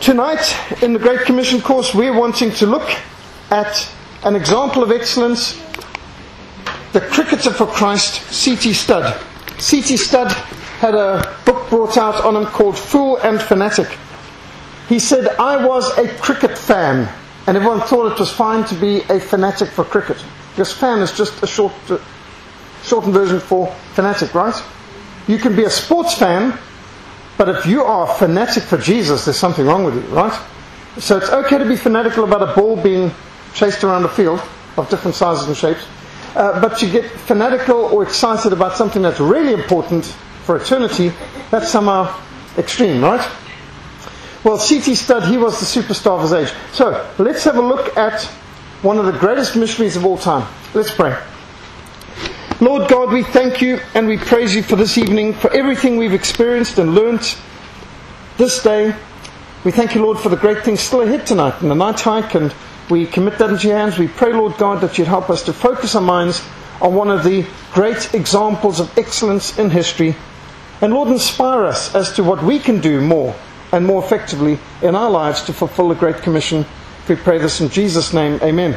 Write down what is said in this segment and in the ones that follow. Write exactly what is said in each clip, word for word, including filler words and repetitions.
Tonight, in the Great Commission course, we're wanting to look at an example of excellence, the cricketer for Christ, C T Studd. C T Studd had a book brought out on him called Fool and Fanatic. He said, I was a cricket fan, and everyone thought it was fine to be a fanatic for cricket. Because fan is just a short, uh, shortened version for fanatic, right? You can be a sports fan, but if you are a fanatic for Jesus, there's something wrong with you, right? So it's okay to be fanatical about a ball being chased around a field of different sizes and shapes, uh, but you get fanatical or excited about something that's really important for eternity, that's somehow extreme, right? Well, C T Studd, he was the superstar of his age. So let's have a look at one of the greatest missionaries of all time. Let's pray. Lord God, we thank you and we praise you for this evening, for everything we've experienced and learnt this day. We thank you, Lord, for the great things still ahead tonight in the night hike, and we commit that into your hands. We pray, Lord God, that you'd help us to focus our minds on one of the great examples of excellence in history. And Lord, inspire us as to what we can do more and more effectively in our lives to fulfill the Great Commission. We pray this in Jesus' name. Amen.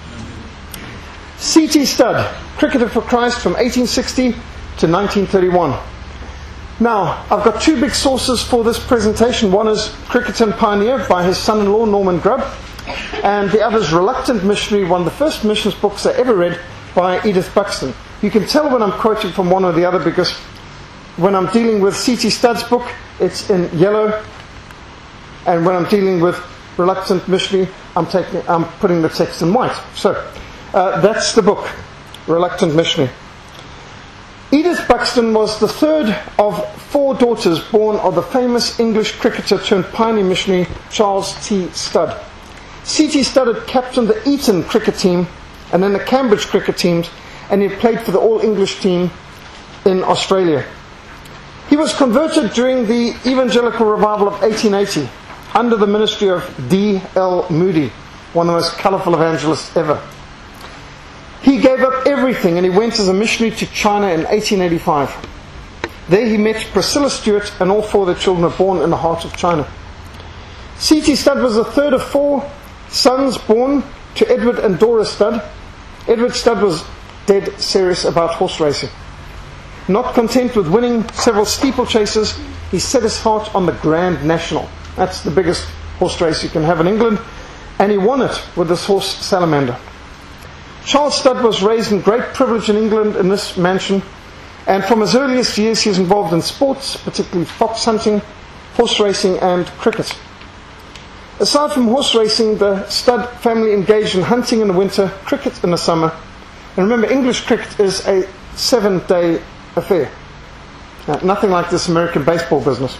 C T Studd, cricketer for Christ from eighteen sixty to nineteen thirty-one. Now, I've got two big sources for this presentation. One is Cricket and Pioneer by his son-in-law Norman Grubb, and the other is Reluctant Missionary, one of the first missions books I ever read by Edith Buxton. You can tell when I'm quoting from one or the other because when I'm dealing with C T Studd's book, it's in yellow, and when I'm dealing with Reluctant Missionary, I'm taking, I'm putting the text in white. So uh, that's the book, Reluctant Missionary. Edith Buxton was the third of four daughters born of the famous English cricketer turned pioneer missionary Charles T. Studd. C T Studd had captained the Eton cricket team and then the Cambridge cricket teams, and he had played for the All-English team in Australia. He was converted during the Evangelical Revival of eighteen eighty under the ministry of D L Moody, one of the most colourful evangelists ever. He gave up everything and he went as a missionary to China in eighteen eighty-five. There he met Priscilla Stewart, and all four of their children were born in the heart of China. C T Studd was the third of four sons born to Edward and Dora Studd. Edward Studd was dead serious about horse racing. Not content with winning several steeplechases, he set his heart on the Grand National. That's the biggest horse race you can have in England, and he won it with this horse Salamander. Charles Studd was raised in great privilege in England in this mansion, and from his earliest years he was involved in sports, particularly fox hunting, horse racing and cricket. Aside from horse racing, the Studd family engaged in hunting in the winter, cricket in the summer. And remember, English cricket is a seven-day affair. Now, nothing like this American baseball business.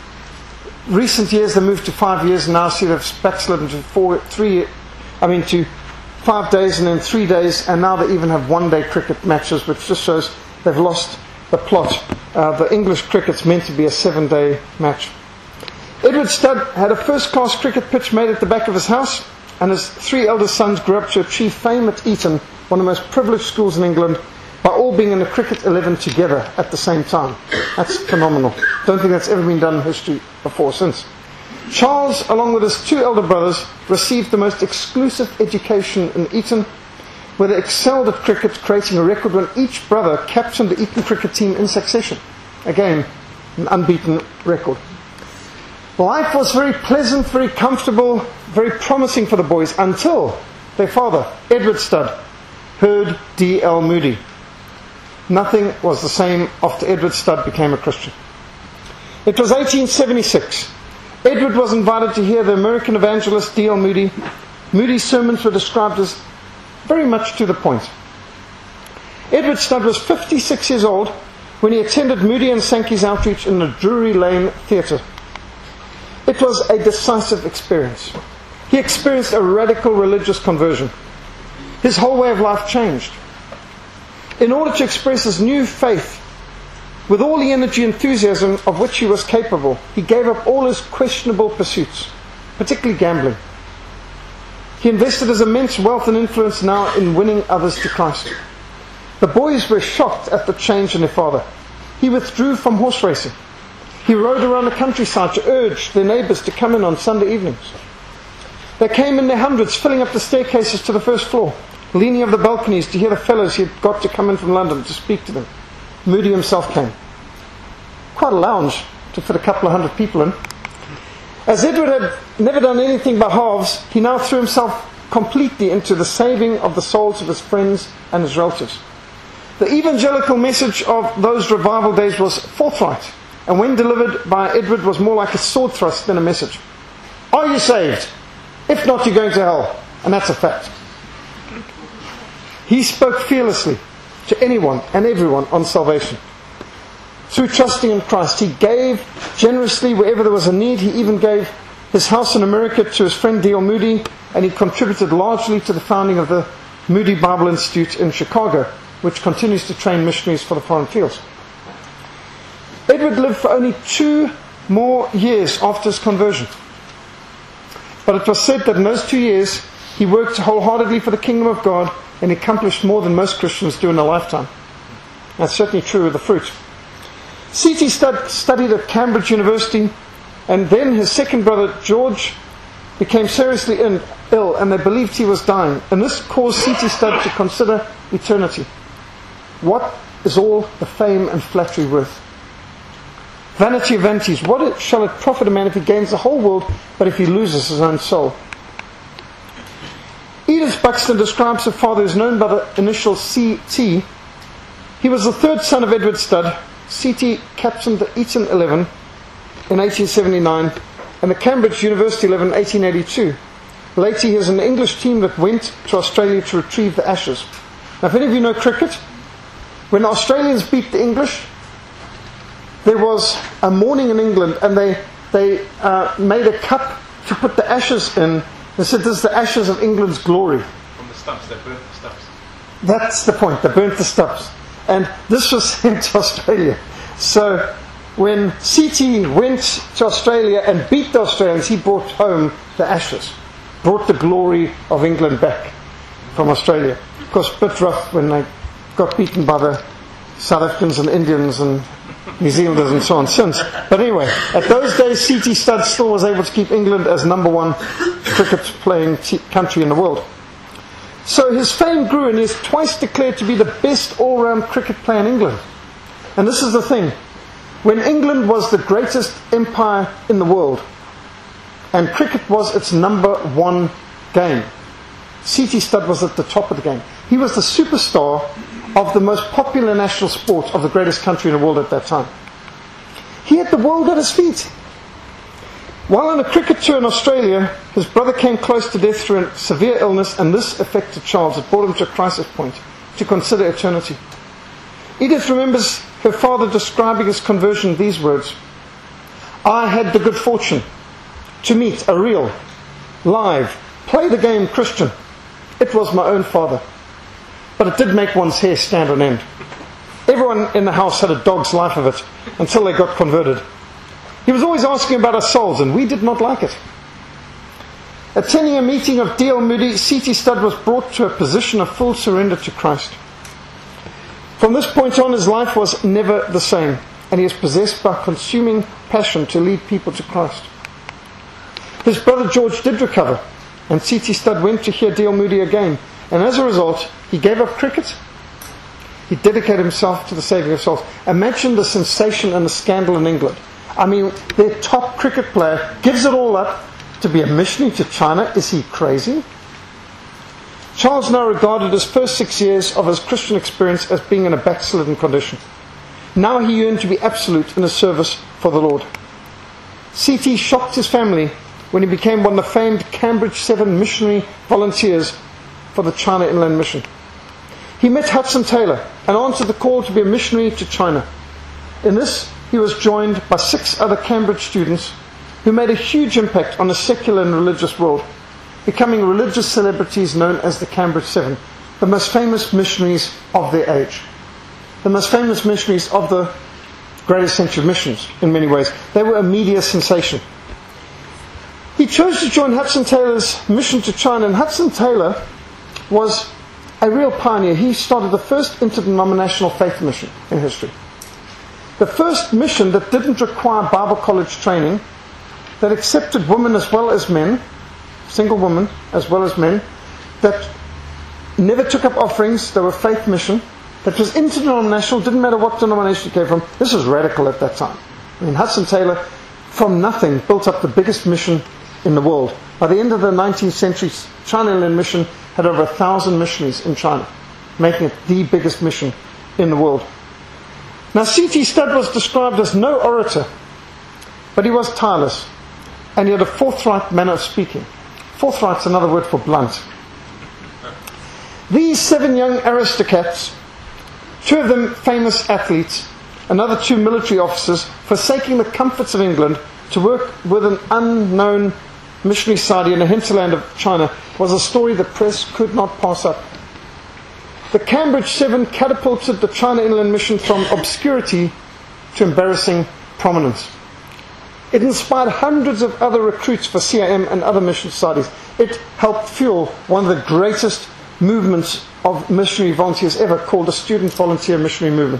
Recent years they moved to five years, and now see they've backslid into four, three, I mean to five days and then three days, and now they even have one-day cricket matches, which just shows they've lost the plot. Uh, the English cricket's meant to be a seven-day match. Edward Studd had a first-class cricket pitch made at the back of his house, and his three eldest sons grew up to achieve fame at Eton, one of the most privileged schools in England, by all being in the cricket eleven together at the same time. That's phenomenal. Don't think that's ever been done in history before or since. Charles, along with his two elder brothers, received the most exclusive education in Eton, where they excelled at cricket, creating a record when each brother captained the Eton cricket team in succession. Again, an unbeaten record. Life was very pleasant, very comfortable, very promising for the boys until their father, Edward Studd, heard D L Moody. Nothing was the same after Edward Studd became a Christian. It was eighteen seventy-six. Edward was invited to hear the American evangelist D L Moody. Moody's sermons were described as very much to the point. Edward Studd was fifty-six years old when he attended Moody and Sankey's outreach in the Drury Lane Theatre. It was a decisive experience. He experienced a radical religious conversion. His whole way of life changed. In order to express his new faith with all the energy and enthusiasm of which he was capable, he gave up all his questionable pursuits, particularly gambling. He invested his immense wealth and influence now in winning others to Christ. The boys were shocked at the change in their father. He withdrew from horse racing. He rode around the countryside to urge their neighbours to come in on Sunday evenings. They came in their hundreds, filling up the staircases to the first floor, leaning over the balconies to hear the fellows he had got to come in from London to speak to them. Moody himself came. Quite a lounge to fit a couple of hundred people in. As Edward had never done anything by halves, he now threw himself completely into the saving of the souls of his friends and his relatives. The evangelical message of those revival days was forthright, and when delivered by Edward was more like a sword thrust than a message. Are you saved? If not, you're going to hell. And that's a fact. He spoke fearlessly to anyone and everyone on salvation. Through trusting in Christ, he gave generously wherever there was a need. He even gave his house in America to his friend D L Moody, and he contributed largely to the founding of the Moody Bible Institute in Chicago, which continues to train missionaries for the foreign fields. Edward lived for only two more years after his conversion. But it was said that in those two years, he worked wholeheartedly for the kingdom of God and accomplished more than most Christians do in a lifetime. That's certainly true of the fruit. C T stud- studied at Cambridge University, and then his second brother George became seriously in, ill, and they believed he was dying. And this caused C T Studd to consider eternity. What is all the fame and flattery worth? Vanity of vanities, what shall it profit a man if he gains the whole world, but if he loses his own soul? Edith Buxton describes her father, who is known by the initial C T. He was the third son of Edward Studd. C T captained the Eton eleven in eighteen seventy-nine and the Cambridge University eleven in eighteen eighty-two. Later he was in the English team that went to Australia to retrieve the Ashes. Now, if any of you know cricket, when the Australians beat the English, there was a mourning in England, and they they uh, made a cup to put the ashes in. They said, this is the ashes of England's glory. From the stumps, they burnt the stumps. That's the point, they burnt the stumps. And this was sent to Australia. So when C T went to Australia and beat the Australians, he brought home the ashes, brought the glory of England back from Australia. Of course, a bit rough when they got beaten by the South Africans and Indians and New Zealanders and so on since. But anyway, at those days, C T Studd still was able to keep England as number one cricket playing t- country in the world. So his fame grew, and he is twice declared to be the best all-round cricket player in England. And this is the thing. When England was the greatest empire in the world, and cricket was its number one game, C T Studd was at the top of the game. He was the superstar of the most popular national sport of the greatest country in the world at that time. He had the world at his feet. While on a cricket tour in Australia, his brother came close to death through a severe illness, and this affected Charles. It brought him to a crisis point to consider eternity. Edith remembers her father describing his conversion in these words: I had the good fortune to meet a real, live, play the game Christian. It was my own father. But it did make one's hair stand on end. Everyone in the house had a dog's life of it until they got converted. He was always asking about our souls, and we did not like it. Attending a meeting of D L Moody, C T Studd was brought to a position of full surrender to Christ. From this point on, his life was never the same, and he is possessed by consuming passion to lead people to Christ. His brother George did recover, and C T Studd went to hear D L Moody again, and as a result, he gave up cricket. He dedicated himself to the saving of souls. Imagine the sensation and the scandal in England. I mean, their top cricket player gives it all up to be a missionary to China. Is he crazy? Charles now regarded his first six years of his Christian experience as being in a backslidden condition. Now he yearned to be absolute in his service for the Lord. C T shocked his family when he became one of the famed Cambridge seven missionary volunteers for the China Inland Mission. He met Hudson Taylor and answered the call to be a missionary to China. In this, he was joined by six other Cambridge students who made a huge impact on the secular and religious world, becoming religious celebrities known as the Cambridge Seven, the most famous missionaries of their age. The most famous missionaries of the greatest century of missions, in many ways. They were a media sensation. He chose to join Hudson Taylor's mission to China, and Hudson Taylor was a real pioneer. He started the first interdenominational faith mission in history. the first mission that didn't require Bible college training, that accepted women as well as men, single women as well as men, that never took up offerings. They were faith mission, that was interdenominational, didn't matter what denomination you came from. This was radical at that time. I mean, Hudson Taylor, from nothing, built up the biggest mission in the world. By the end of the nineteenth century, China Inland Mission had over a thousand missionaries in China, making it the biggest mission in the world. Now, C T Studd was described as no orator, but he was tireless, and he had a forthright manner of speaking. Forthright's another word for blunt. These seven young aristocrats, two of them famous athletes, another two military officers, forsaking the comforts of England to work with an unknown missionary society in the hinterland of China, was a story the press could not pass up. The Cambridge Seven catapulted the China Inland Mission from obscurity to embarrassing prominence. It inspired hundreds of other recruits for C I M and other mission societies. It helped fuel one of the greatest movements of missionary volunteers ever, called the Student Volunteer Missionary Movement.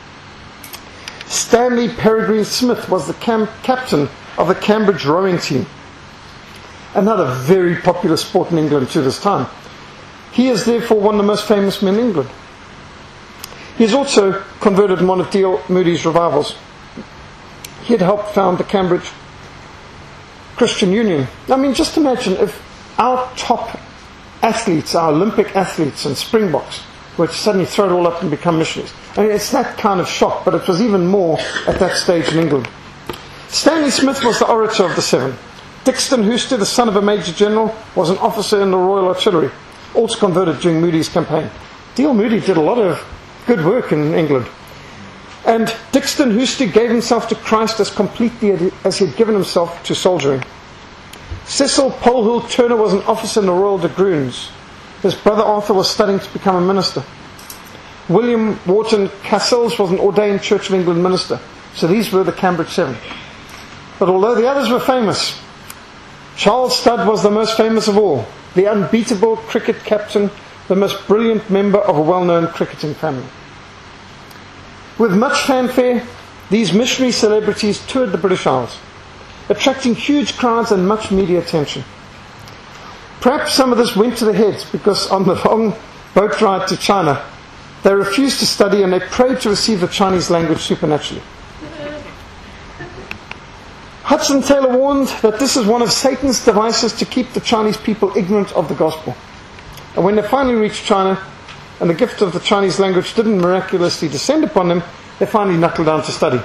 Stanley Peregrine Smith was the cam- captain of the Cambridge rowing team, another very popular sport in England to this time. He is therefore one of the most famous men in England. He is also converted in one of D L Moody's revivals. He had helped found the Cambridge Christian Union. I mean, just imagine if our top athletes, our Olympic athletes and Springboks, were to suddenly throw it all up and become missionaries. I mean, it's that kind of shock, but it was even more at that stage in England. Stanley Smith was the orator of the seven. Dixon Hooster, the son of a major general, was an officer in the Royal Artillery, also converted during Moody's campaign. D L Moody did a lot of good work in England. And Dixon Hooster gave himself to Christ as completely as he had given himself to soldiering. Cecil Polhill Turner was an officer in the Royal Dragoons. His brother Arthur was studying to become a minister. William Wharton Cassels was an ordained Church of England minister. So these were the Cambridge Seven. But although the others were famous, Charles Studd was the most famous of all, the unbeatable cricket captain, the most brilliant member of a well-known cricketing family. With much fanfare, these missionary celebrities toured the British Isles, attracting huge crowds and much media attention. Perhaps some of this went to their heads because on the long boat ride to China, they refused to study and they prayed to receive the Chinese language supernaturally. Hudson Taylor warned that this is one of Satan's devices to keep the Chinese people ignorant of the gospel. And when they finally reached China, and the gift of the Chinese language didn't miraculously descend upon them, they finally knuckled down to study.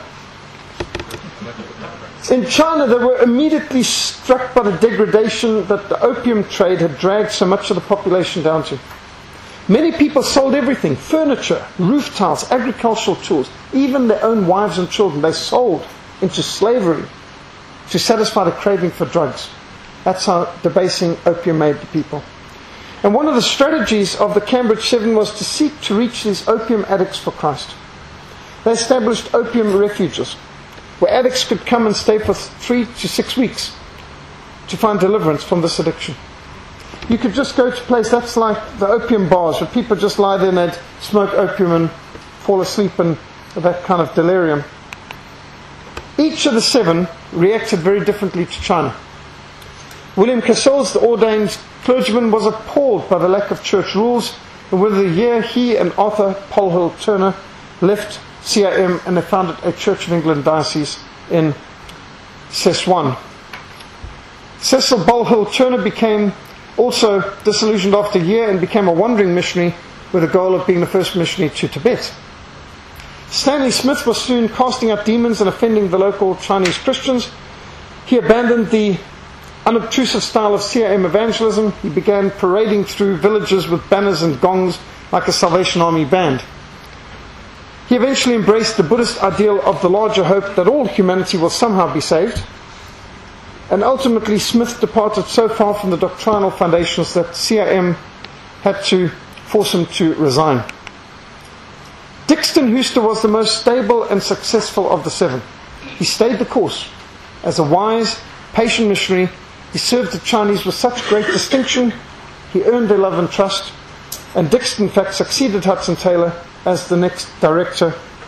In China, they were immediately struck by the degradation that the opium trade had dragged so much of the population down to. Many people sold everything: furniture, roof tiles, agricultural tools, even their own wives and children. They sold into slavery to satisfy the craving for drugs. That's how debasing opium made the people. And one of the strategies of the Cambridge Seven was to seek to reach these opium addicts for Christ. They established opium refuges, where addicts could come and stay for three to six weeks to find deliverance from this addiction. You could just go to a place that's like the opium bars, where people just lie there and they'd smoke opium and fall asleep and that kind of delirium. Each of the seven reacted very differently to China. William Cassels, the ordained clergyman, was appalled by the lack of church rules, and within a year he and Arthur Polhill Turner left C I M and they founded a Church of England diocese in Szechuan. Cecil Polhill Turner became also disillusioned after a year and became a wandering missionary with the goal of being the first missionary to Tibet. Stanley Smith was soon casting out demons and offending the local Chinese Christians. He abandoned the unobtrusive style of C I M evangelism. He began parading through villages with banners and gongs like a Salvation Army band. He eventually embraced the Buddhist ideal of the larger hope that all humanity will somehow be saved. And ultimately Smith departed so far from the doctrinal foundations that C I M had to force him to resign. Dixon Hooster was the most stable and successful of the seven. He stayed the course. As a wise, patient missionary, he served the Chinese with such great distinction, he earned their love and trust, and Dixon in fact succeeded Hudson Taylor as the next director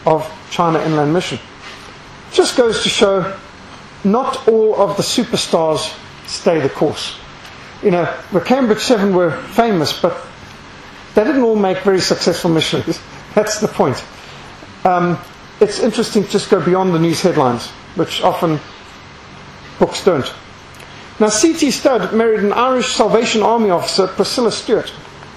of China Inland Mission. Just goes to show not all of the superstars stay the course. You know, the Cambridge Seven were famous, but they didn't all make very successful missionaries. That's the point. Um, it's interesting to just go beyond the news headlines, which often books don't. Now, C T Studd married an Irish Salvation Army officer, Priscilla Stewart.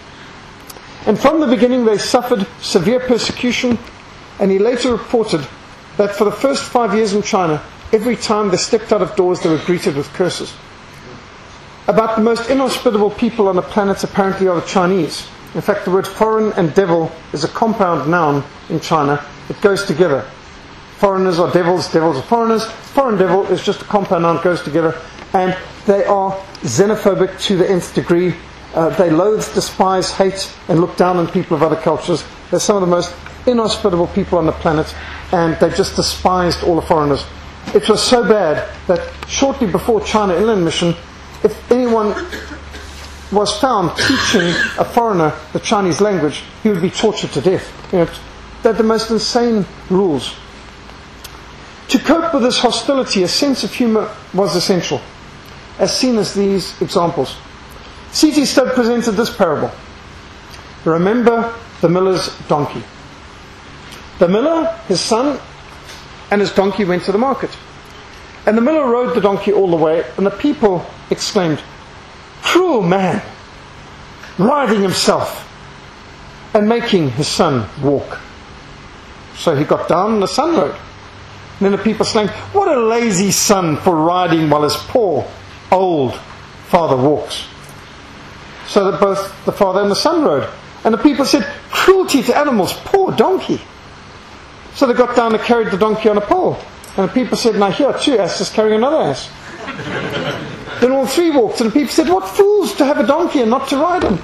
And from the beginning they suffered severe persecution, and he later reported that for the first five years in China, every time they stepped out of doors they were greeted with curses. About the most inhospitable people on the planet apparently are the Chinese. In fact, the word foreign and devil is a compound noun in China. It goes together. Foreigners are devils, devils are foreigners. Foreign devil is just a compound noun, goes together. And they are xenophobic to the nth degree. Uh, they loathe, despise, hate, and look down on people of other cultures. They're some of the most inhospitable people on the planet, and they just despised all the foreigners. It was so bad that shortly before China Inland Mission, if anyone was found teaching a foreigner the Chinese language, he would be tortured to death. You know, they're the most insane rules. To cope with this hostility, a sense of humour was essential, as seen as these examples. C T Studd presented this parable. Remember the miller's donkey. The miller, his son, and his donkey went to the market. And the miller rode the donkey all the way, and the people exclaimed, "Cruel man, riding himself and making his son walk." So he got down and the son rode. And then the people exclaimed, "What a lazy son for riding while his poor, old father walks." So that both the father and the son rode. And the people said, "Cruelty to animals, poor donkey." So they got down and carried the donkey on a pole. And the people said, "Now here, two asses carrying another ass." Then all three walked, and the people said, "What fools to have a donkey and not to ride him."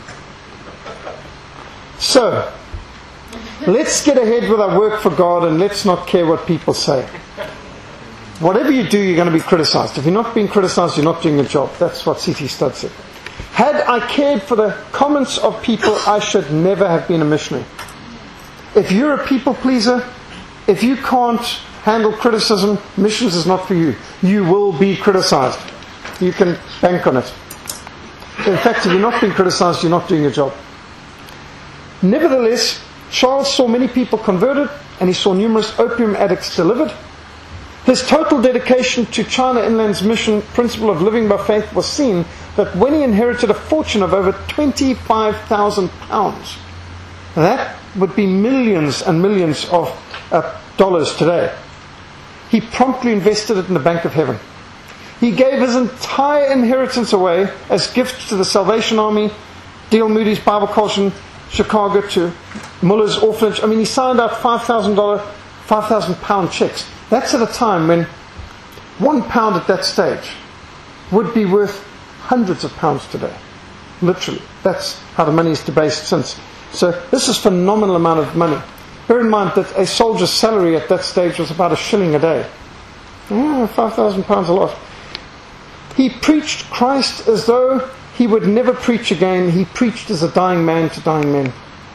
So, let's get ahead with our work for God, and let's not care what people say. Whatever you do, you're going to be criticized. If you're not being criticized, you're not doing the job. That's what C T Studd said. Had I cared for the comments of people, I should never have been a missionary. If you're a people pleaser, if you can't handle criticism, missions is not for you. You will be criticized. You can bank on it. In fact, if you're not being criticized, you're not doing your job. Nevertheless, Charles saw many people converted, and he saw numerous opium addicts delivered. His total dedication to China Inland's mission principle of living by faith was seen that when he inherited a fortune of over twenty-five thousand pounds, that would be millions and millions of uh, dollars today, he promptly invested it in the Bank of Heaven. He gave his entire inheritance away as gifts to the Salvation Army, D L Moody's Bible College in Chicago, to Muller's Orphanage. I mean, he signed out five thousand dollars, five thousand pound checks. That's at a time when one pound at that stage would be worth hundreds of pounds today. Literally. That's how the money is debased since. So this is a phenomenal amount of money. Bear in mind that a soldier's salary at that stage was about a shilling a day. Yeah, five thousand pounds a lot. He preached Christ as though he would never preach again. He preached as a dying man to dying men.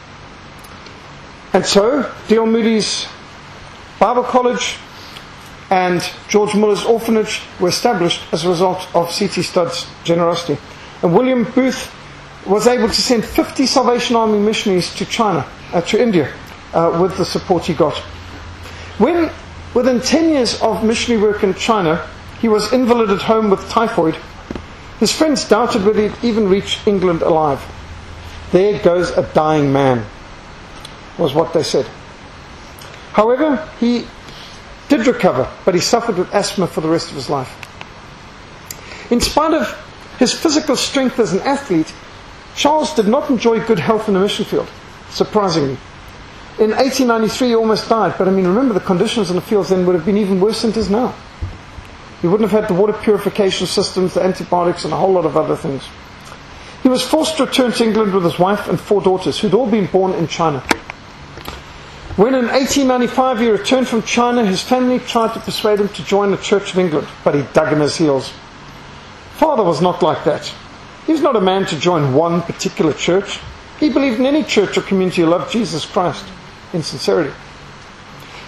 And so, D L Moody's Bible College and George Muller's Orphanage were established as a result of C T Studd's generosity. And William Booth was able to send fifty Salvation Army missionaries to China, uh, to India, uh, with the support he got. When, within ten years of missionary work in China, he was invalided home with typhoid, his friends doubted whether he'd even reach England alive. "There goes a dying man," was what they said. However, he did recover, but he suffered with asthma for the rest of his life. In spite of his physical strength as an athlete, Charles did not enjoy good health in the mission field, surprisingly. In eighteen ninety-three he almost died, but I mean, remember the conditions in the fields then would have been even worse than it is now. He wouldn't have had the water purification systems, the antibiotics, and a whole lot of other things. He was forced to return to England with his wife and four daughters, who'd all been born in China. When in eighteen ninety-five he returned from China, his family tried to persuade him to join the Church of England, but he dug in his heels. Father was not like that. He was not a man to join one particular church. He believed in any church or community who loved Jesus Christ in sincerity.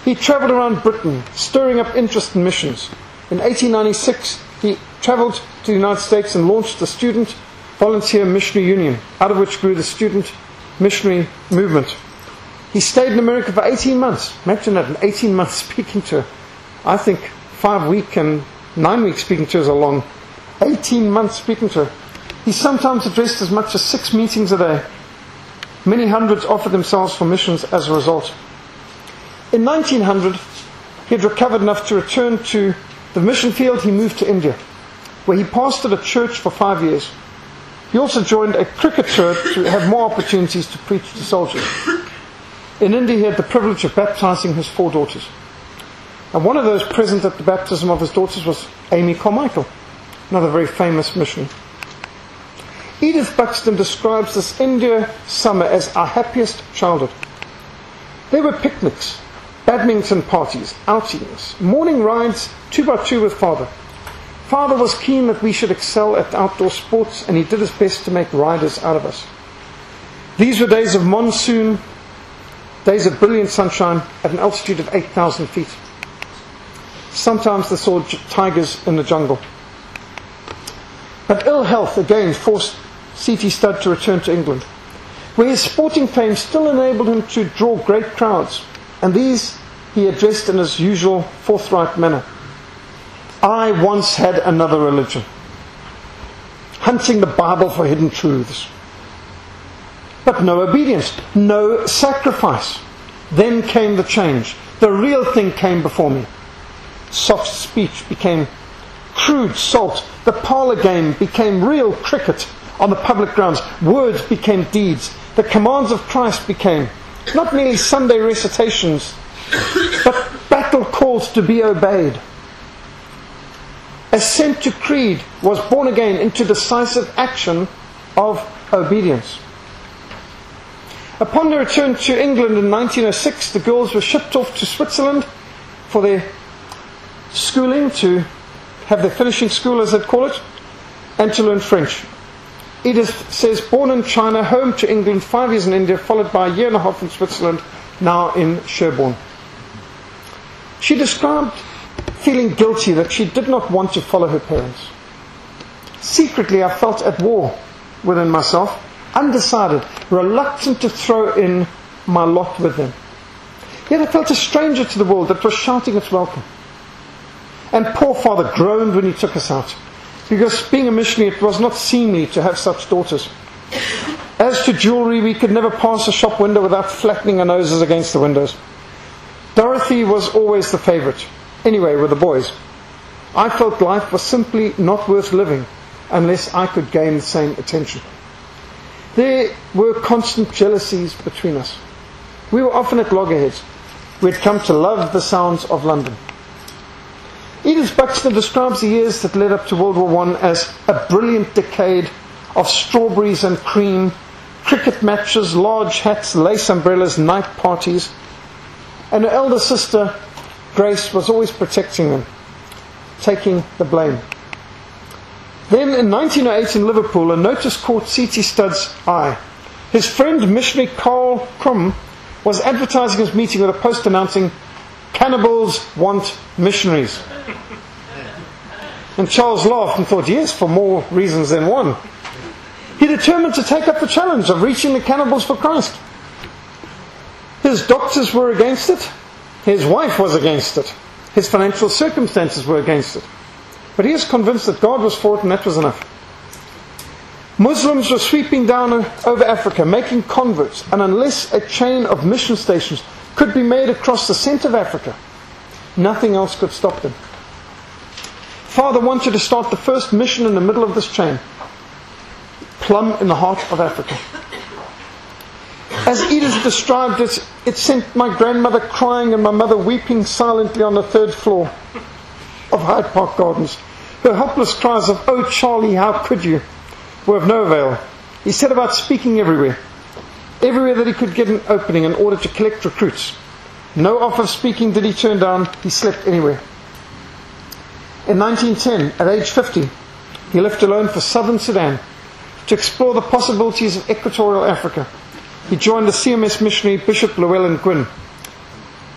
He travelled around Britain, stirring up interest in missions. In eighteen ninety-six, he travelled to the United States and launched the Student Volunteer Missionary Union, out of which grew the Student Missionary Movement. He stayed in America for eighteen months. Imagine that, an eighteen month speaking tour. I think five week and nine week speaking tours are long. eighteen month speaking tour. He sometimes addressed as much as six meetings a day. Many hundreds offered themselves for missions as a result. In nineteen hundred, he had recovered enough to return to the mission field. He moved to India, where he pastored a church for five years. He also joined a cricket tour to have more opportunities to preach to soldiers. In India, he had the privilege of baptizing his four daughters. And one of those present at the baptism of his daughters was Amy Carmichael, another very famous missionary. Edith Buxton describes this India summer as our happiest childhood. There were picnics, badminton parties, outings, morning rides, two by two with Father. Father was keen that we should excel at outdoor sports, and he did his best to make riders out of us. These were days of monsoon, days of brilliant sunshine at an altitude of eight thousand feet. Sometimes they saw tigers in the jungle. But ill health again forced C T Studd to return to England, where his sporting fame still enabled him to draw great crowds, and these he addressed in his usual forthright manner. I once had another religion, hunting the Bible for hidden truths. But no obedience, no sacrifice. Then came the change. The real thing came before me. Soft speech became crude salt. The parlour game became real cricket on the public grounds. Words became deeds. The commands of Christ became not merely Sunday recitations, but battle calls to be obeyed. Assent to creed was born again into decisive action of obedience. Upon their return to England in nineteen oh six, the girls were shipped off to Switzerland for their schooling, to have their finishing school, as they'd call it, and to learn French. Edith says, born in China, home to England, five years in India, followed by a year and a half in Switzerland, now in Sherborne. She described feeling guilty that she did not want to follow her parents. Secretly, I felt at war within myself, undecided, reluctant to throw in my lot with them. Yet I felt a stranger to the world that was shouting its welcome. And poor Father groaned when he took us out, because being a missionary, it was not seemly to have such daughters. As to jewellery, we could never pass a shop window without flattening our noses against the windows. Dorothy was always the favourite, anyway with the boys. I felt life was simply not worth living unless I could gain the same attention. There were constant jealousies between us. We were often at loggerheads. We had come to love the sounds of London. Edith Buxton describes the years that led up to World War One as a brilliant decade of strawberries and cream, cricket matches, large hats, lace umbrellas, night parties. And her elder sister, Grace, was always protecting them, taking the blame. Then in nineteen oh eight in Liverpool, a notice caught C T Studd's eye. His friend missionary Carl Crum was advertising his meeting with a post announcing, "Cannibals want missionaries." And Charles laughed and thought, yes, for more reasons than one. He determined to take up the challenge of reaching the cannibals for Christ. His doctors were against it. His wife was against it. His financial circumstances were against it. But he was convinced that God was for it, and that was enough. Muslims were sweeping down over Africa, making converts, and unless a chain of mission stations could be made across the centre of Africa, nothing else could stop them. Father wanted to start the first mission in the middle of this chain, plumb in the heart of Africa. As Edith described it, it sent my grandmother crying and my mother weeping silently on the third floor of Hyde Park Gardens. Her helpless cries of, "Oh Charlie, how could you?" were of no avail. He set about speaking everywhere, everywhere that he could get an opening in order to collect recruits. No offer of speaking did he turn down. He slept anywhere. In nineteen ten, at age fifty, he left alone for southern Sudan to explore the possibilities of equatorial Africa. He joined the C M S missionary Bishop Llewellyn Gwyn.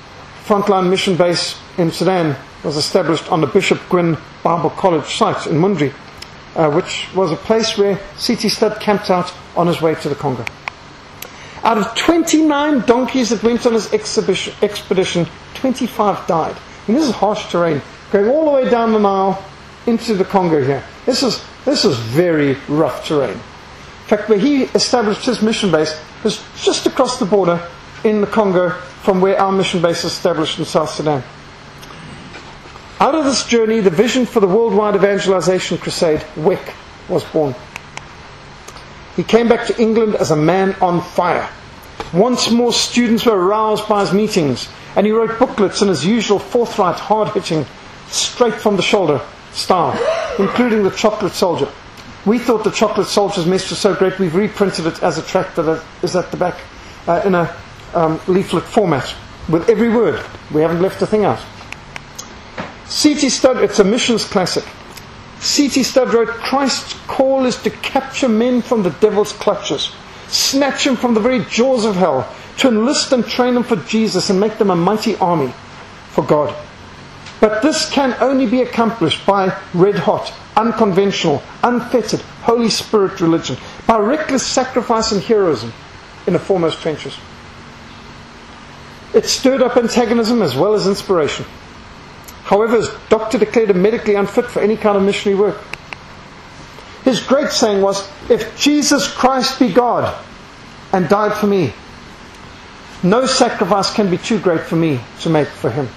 frontline mission base in Sudan was established on the Bishop Gwyn Bible College site in Mundri, uh, which was a place where C T Studd camped out on his way to the Congo. Out of twenty-nine donkeys that went on his exhibition, expedition, twenty-five died. And this is harsh terrain, going all the way down the Nile into the Congo here. This is, this is very rough terrain. In fact, where he established his mission base was just across the border in the Congo from where our mission base is established in South Sudan. Out of this journey, the vision for the Worldwide Evangelization Crusade, W E C, was born. He came back to England as a man on fire. Once more students were aroused by his meetings, and he wrote booklets in his usual forthright, hard-hitting, straight from the shoulder style, including the Chocolate Soldier. We thought the Chocolate Soldier's message was so great, we've reprinted it as a tract that is at the back uh, in a um, leaflet format, with every word. We haven't left a thing out. C T Studd, it's a missions classic. C T Studd wrote, Christ's call is to capture men from the devil's clutches, snatch them from the very jaws of hell, to enlist and train them for Jesus and make them a mighty army for God. But this can only be accomplished by red-hot, unconventional, unfettered, Holy Spirit religion, by reckless sacrifice and heroism in the foremost trenches. It stirred up antagonism as well as inspiration. However, his doctor declared him medically unfit for any kind of missionary work. His great saying was, if Jesus Christ be God and died for me, no sacrifice can be too great for me to make for him.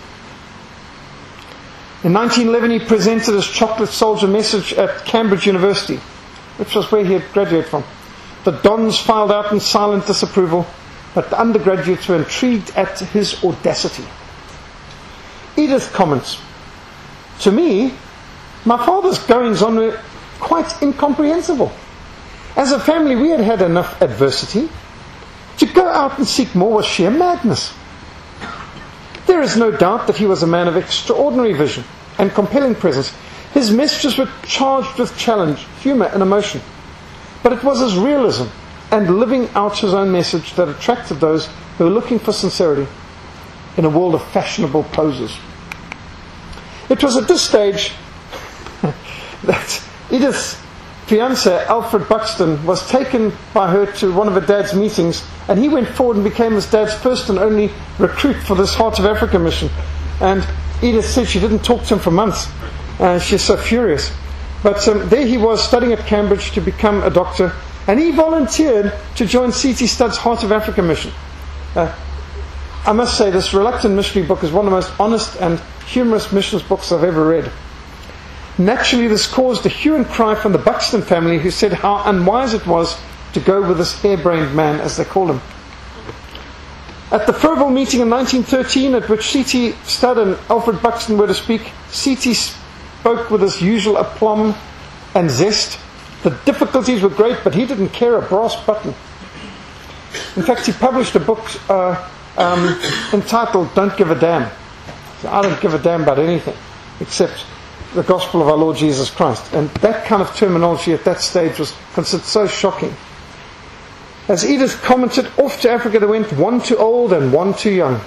In nineteen eleven, he presented his Chocolate Soldier message at Cambridge University, which was where he had graduated from. The dons filed out in silent disapproval, but the undergraduates were intrigued at his audacity. Edith comments, to me, my father's goings-on were quite incomprehensible. As a family, we had had enough adversity. To go out and seek more was sheer madness. There is no doubt that he was a man of extraordinary vision and compelling presence. His messages were charged with challenge, humour and emotion. But it was his realism and living out his own message that attracted those who were looking for sincerity in a world of fashionable poses. It was at this stage that Edith's fiancé, Alfred Buxton, was taken by her to one of her dad's meetings, and he went forward and became his dad's first and only recruit for this Heart of Africa mission. And Edith said she didn't talk to him for months. Uh, she's so furious. But um, there he was, studying at Cambridge to become a doctor, and he volunteered to join C T Studd's Heart of Africa mission. Uh, I must say, this Reluctant Missionary book is one of the most honest and humorous missions books I've ever read. Naturally, this caused a hue and cry from the Buxton family, who said how unwise it was to go with this harebrained man, as they called him. At the Furville meeting in nineteen thirteen, at which C T Studd and Alfred Buxton were to speak, C T spoke with his usual aplomb and zest. The difficulties were great, but he didn't care a brass button. In fact, he published a book uh, um, entitled Don't Give a Damn. So I don't give a damn about anything except the gospel of our Lord Jesus Christ. And that kind of terminology at that stage was considered so shocking. As Edith commented, off to Africa they went, one too old and one too young.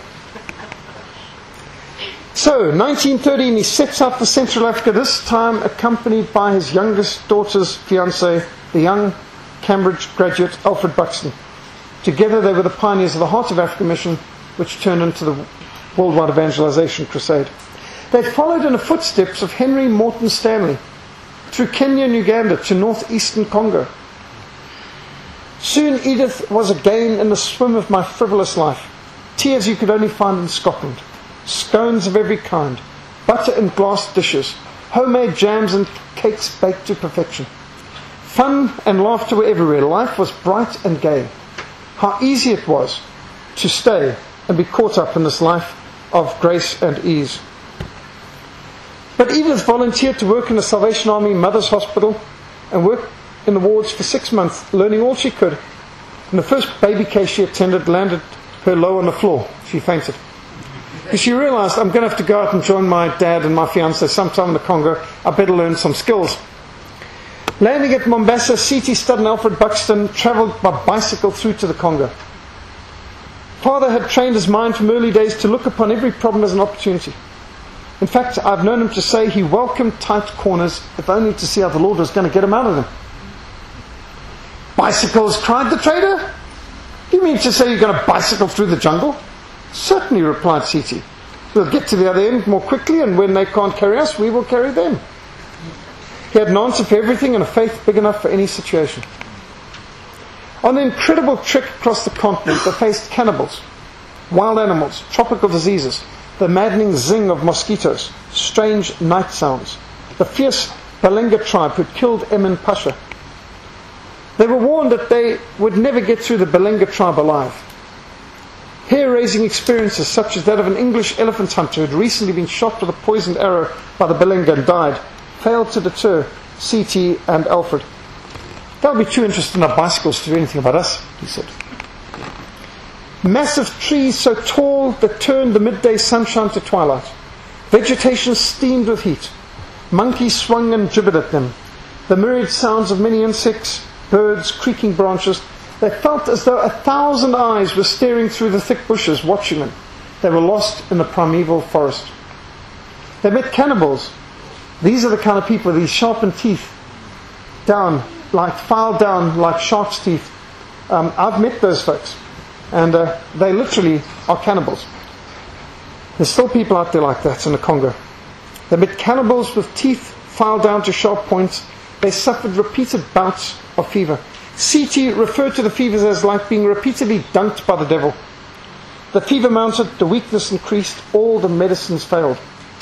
So, nineteen thirteen, he sets out for Central Africa, this time accompanied by his youngest daughter's fiancé, the young Cambridge graduate Alfred Buxton. Together they were the pioneers of the Heart of Africa mission, which turned into the Worldwide Evangelization Crusade. They followed in the footsteps of Henry Morton Stanley through Kenya and Uganda to northeastern Congo. Soon Edith was again in the swim of my frivolous life. Tears you could only find in Scotland. Scones of every kind. Butter in glass dishes. Homemade jams and cakes baked to perfection. Fun and laughter were everywhere. Life was bright and gay. How easy it was to stay and be caught up in this life of grace and ease. But Edith volunteered to work in the Salvation Army Mothers Hospital and worked in the wards for six months, learning all she could. And the first baby case she attended landed her low on the floor. She fainted. And she realized, I'm going to have to go out and join my dad and my fiancé sometime in the Congo. I better learn some skills. Landing at Mombasa, C T Studd and Alfred Buxton travelled by bicycle through to the Congo. Father had trained his mind from early days to look upon every problem as an opportunity. In fact, I've known him to say he welcomed tight corners, if only to see how the Lord was going to get him out of them. Bicycles, cried the trader. Do you mean to say you're going to bicycle through the jungle? Certainly, replied C T. We'll get to the other end more quickly, and when they can't carry us, we will carry them. He had an answer for everything and a faith big enough for any situation. On the incredible trek across the continent, they faced cannibals, wild animals, tropical diseases, the maddening zing of mosquitoes, strange night sounds, the fierce Balenga tribe who killed Emin Pasha. They were warned that they would never get through the Balenga tribe alive. Hair-raising experiences such as that of an English elephant hunter who had recently been shot with a poisoned arrow by the Balenga and died failed to deter C T and Alfred. They'll be too interested in our bicycles to do anything about us, he said. Massive trees so tall that turned the midday sunshine to twilight. Vegetation steamed with heat. Monkeys swung and gibbered at them. The myriad sounds of many insects, birds, creaking branches. They felt as though a thousand eyes were staring through the thick bushes, watching them. They were lost in the primeval forest. They met cannibals. These are the kind of people with these sharpened teeth, down, like filed down like shark's teeth. Um, I've met those folks, and uh, they literally are cannibals. There's still people out there like that in the Congo. They met cannibals with teeth filed down to sharp points. They suffered repeated bouts of fever. C T referred to the fevers as like being repeatedly dunked by the devil. The fever mounted, the weakness increased, all the medicines failed.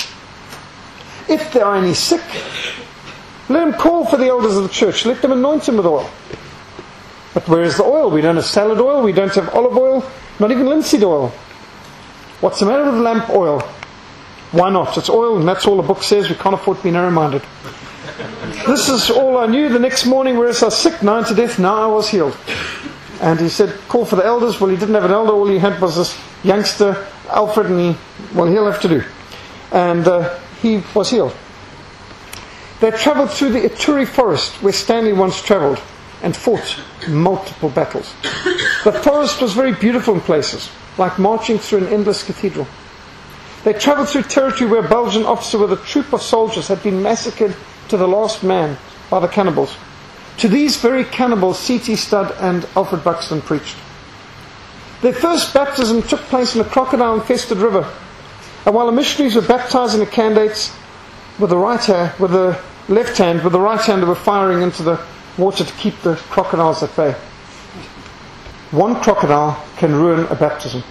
If there are any sick, let them call for the elders of the church. Let them anoint him with oil. But where is the oil? We don't have salad oil. We don't have olive oil. Not even linseed oil. What's the matter with lamp oil? Why not? It's oil, and that's all the book says. We can't afford to be narrow-minded. This is all I knew. The next morning, whereas I was sick, nigh to death, now I was healed. And he said, call for the elders. Well, he didn't have an elder. All he had was this youngster, Alfred, and he, well, he'll have to do. And uh, he was healed. They travelled through the Ituri forest, where Stanley once travelled, and fought multiple battles. The forest was very beautiful in places, like marching through an endless cathedral. They travelled through territory where a Belgian officer with a troop of soldiers had been massacred to the last man by the cannibals. To these very cannibals, C T Studd and Alfred Buxton preached. Their first baptism took place in a crocodile-infested river, and while the missionaries were baptizing the candidates with the right hand, with the left hand, with the right hand they were firing into the water to keep the crocodiles at bay. One crocodile can ruin a baptism.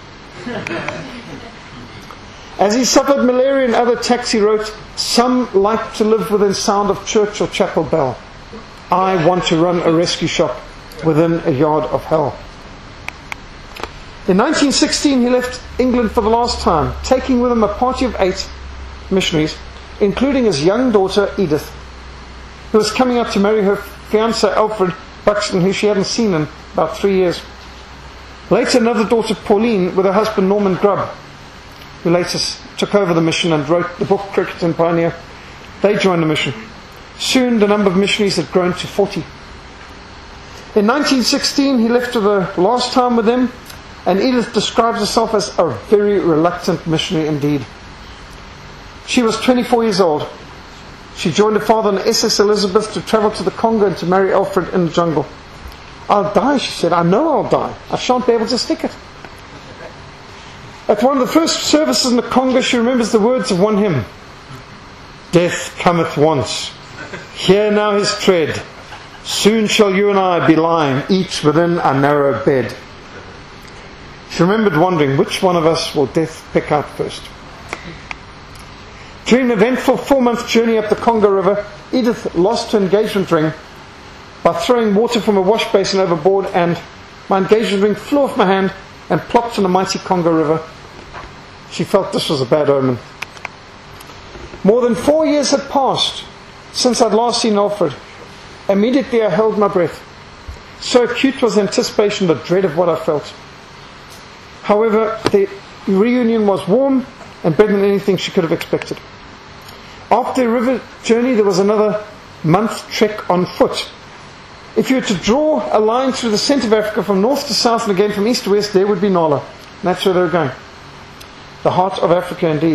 As he suffered malaria and other attacks, he wrote, some like to live within sound of church or chapel bell. I want to run a rescue shop within a yard of hell. In nineteen sixteen, he left England for the last time, taking with him a party of eight missionaries, including his young daughter, Edith, who was coming up to marry her fiancé, Alfred Buxton, who she hadn't seen in about three years. Later, another daughter, Pauline, with her husband, Norman Grubb, who later took over the mission and wrote the book Cricketon Pioneer. They joined the mission. Soon, the number of missionaries had grown to forty. In nineteen sixteen, he left for the last time with them, and Edith describes herself as a very reluctant missionary indeed. She was twenty-four years old. She joined her father on the S S Elizabeth to travel to the Congo and to marry Alfred in the jungle. I'll die, she said. I know I'll die. I shan't be able to stick it. At one of the first services in the Congo, she remembers the words of one hymn. Death cometh once. Hear now his tread. Soon shall you and I be lying, each within a narrow bed. She remembered wondering, which one of us will death pick out first? During an eventful four-month journey up the Congo River, Edith lost her engagement ring by throwing water from a wash basin overboard, and my engagement ring flew off my hand and plopped in the mighty Congo River. She felt this was a bad omen. More than four years had passed since I'd last seen Alfred. Immediately I held my breath. So acute was the anticipation, the dread of what I felt. However, the reunion was warm and better than anything she could have expected. After the river journey, there was another month trek on foot. If you were to draw a line through the centre of Africa from north to south and again from east to west, there would be Nala. And that's where they were going. The heart of Africa indeed.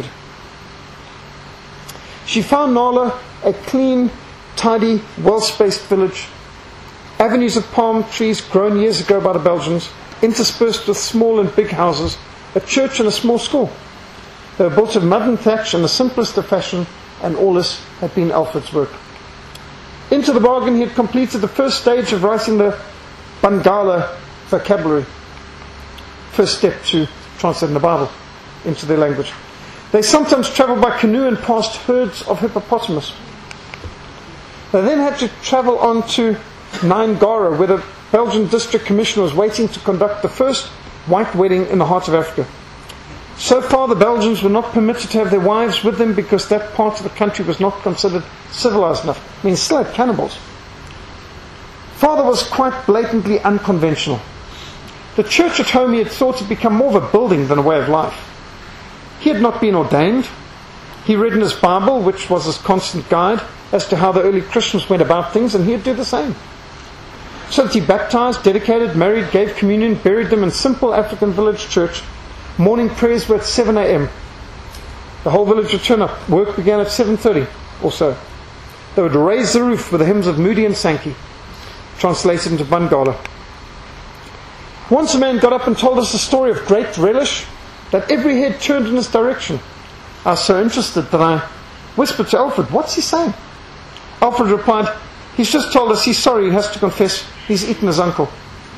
She found Nala a clean, tidy, well-spaced village. Avenues of palm trees grown years ago by the Belgians, interspersed with small and big houses, a church and a small school. They were built of mud and thatch in the simplest of fashion, and all this had been Alfred's work. Into the bargain, he had completed the first stage of writing the Bangala vocabulary. First step to translating the Bible into their language. They sometimes travelled by canoe and passed herds of hippopotamus. They then had to travel on to Naingara, where the Belgian district commissioner was waiting to conduct the first white wedding in the heart of Africa. So far, the Belgians were not permitted to have their wives with them because that part of the country was not considered civilized enough. I mean, still had cannibals. Father was quite blatantly unconventional. The church at home he had thought had become more of a building than a way of life. He had not been ordained. He read in his Bible, which was his constant guide, as to how the early Christians went about things, and he would do the same. So that he baptized, dedicated, married, gave communion, buried them in simple African village church. Morning prayers were at seven a.m. The whole village would turn up. Work began at seven thirty or so. They would raise the roof with the hymns of Moody and Sankey, translated into Bangala. Once a man got up and told us a story of great relish, that every head turned in his direction. I was so interested that I whispered to Alfred, "What's he saying?" Alfred replied, "He's just told us he's sorry, he has to confess he's eaten his uncle."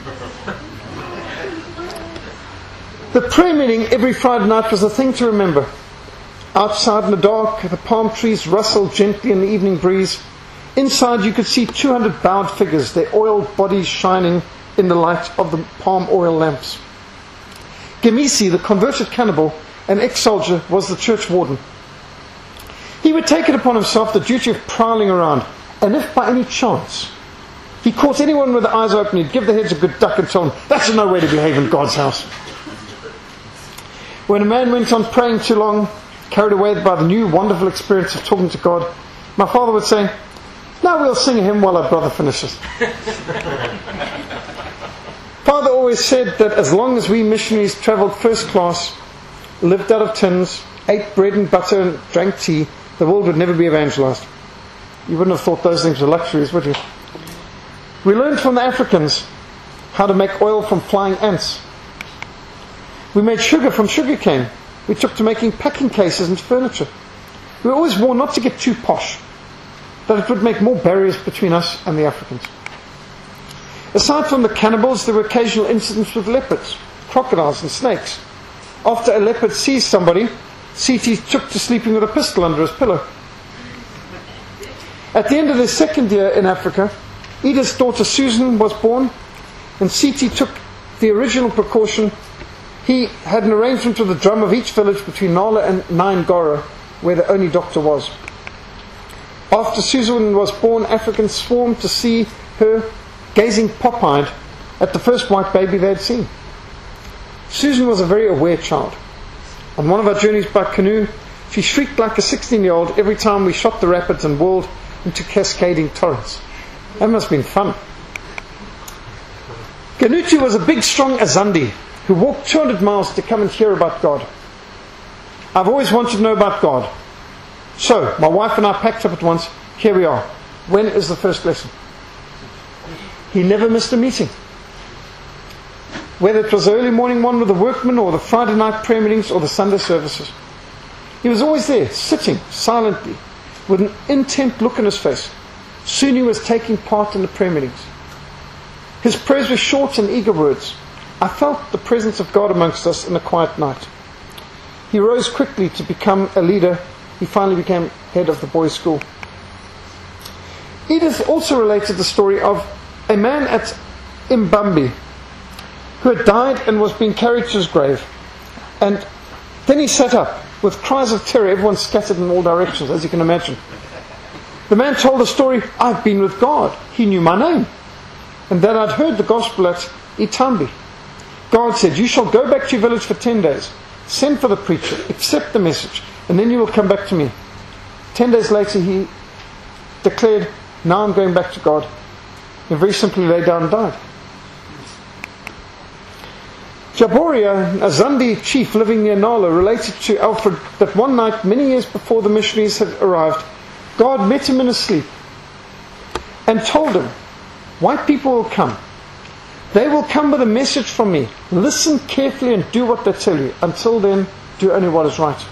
The prayer meeting every Friday night was a thing to remember. Outside in the dark, the palm trees rustled gently in the evening breeze. Inside you could see two hundred bowed figures, their oiled bodies shining in the light of the palm oil lamps. Gemisi, the converted cannibal, an ex-soldier, was the church warden. He would take it upon himself the duty of prowling around, and if by any chance he caught anyone with the eyes open, he'd give the heads a good duck and tell them, "That's no way to behave in God's house." When a man went on praying too long, carried away by the new wonderful experience of talking to God, my father would say, "Now we'll sing a hymn while our brother finishes." Father always said that as long as we missionaries travelled first class, lived out of tins, ate bread and butter and drank tea, the world would never be evangelized. You wouldn't have thought those things were luxuries, would you? We learned from the Africans how to make oil from flying ants. We made sugar from sugarcane. We took to making packing cases and furniture. We always warned not to get too posh, that it would make more barriers between us and the Africans. Aside from the cannibals, there were occasional incidents with leopards, crocodiles and snakes. After a leopard seized somebody, C T took to sleeping with a pistol under his pillow. At the end of their second year in Africa, Edith's daughter Susan was born, and C T took the original precaution. He had an arrangement with the drum of each village between Nala and Naingara, where the only doctor was. After Susan was born, Africans swarmed to see her, gazing pop-eyed at the first white baby they had seen. Susan was a very aware child. On one of our journeys by canoe, she shrieked like a sixteen-year-old every time we shot the rapids and whirled into cascading torrents. That must have been fun. Ganuti was a big, strong Azandi who walked two hundred miles to come and hear about God. I've always wanted to know about God. So, my wife and I packed up at once. Here we are. When is the first lesson? He never missed a meeting. Whether it was the early morning one with the workmen, or the Friday night prayer meetings, or the Sunday services. He was always there, sitting silently, with an intent look in his face. Soon he was taking part in the prayer meetings. His prayers were short and eager words. I felt the presence of God amongst us in a quiet night. He rose quickly to become a leader. He finally became head of the boys' school. Edith also related the story of a man at Mbambi who had died and was being carried to his grave. And then he sat up. With cries of terror, everyone scattered in all directions, as you can imagine. The man told the story, "I've been with God. He knew my name. And that I'd heard the gospel at Itambi. God said, you shall go back to your village for ten days. Send for the preacher. Accept the message. And then you will come back to me." Ten days later, he declared, "Now I'm going back to God." And very simply lay down and died. Jaboria, a Zandi chief living near Nala, related to Alfred that one night, many years before the missionaries had arrived, God met him in his sleep and told him, white people will come. They will come with a message from me. Listen carefully and do what they tell you. Until then, do only what is right.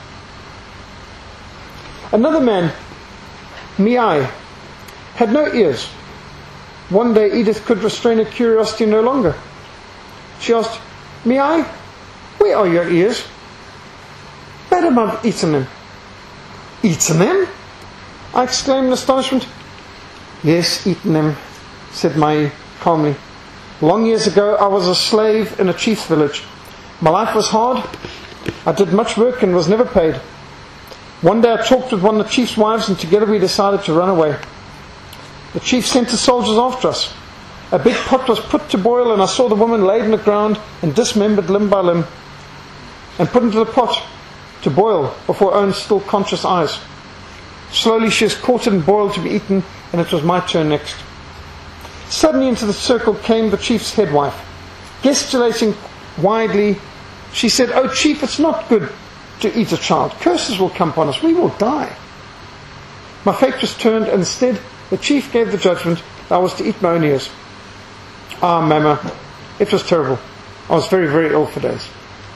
Another man, Miai, had no ears. One day Edith could restrain her curiosity no longer. She asked, Miai, where are your ears? Madam, I've eaten them. Eaten them? I exclaimed in astonishment. Yes, eaten them, said Mai calmly. Long years ago I was a slave in a chief's village. My life was hard. I did much work and was never paid. One day I talked with one of the chief's wives and together we decided to run away. The chief sent his soldiers after us. A big pot was put to boil and I saw the woman laid on the ground and dismembered limb by limb and put into the pot to boil before her own still conscious eyes. Slowly she was caught and boiled to be eaten, and it was my turn next. Suddenly into the circle came the chief's head wife. Gesticulating widely, she said, "Oh chief, it's not good to eat a child. Curses will come upon us. We will die." My fate was turned, and instead the chief gave the judgment that I was to eat my own ears. Ah, Mama, it was terrible. I was very, very ill for days.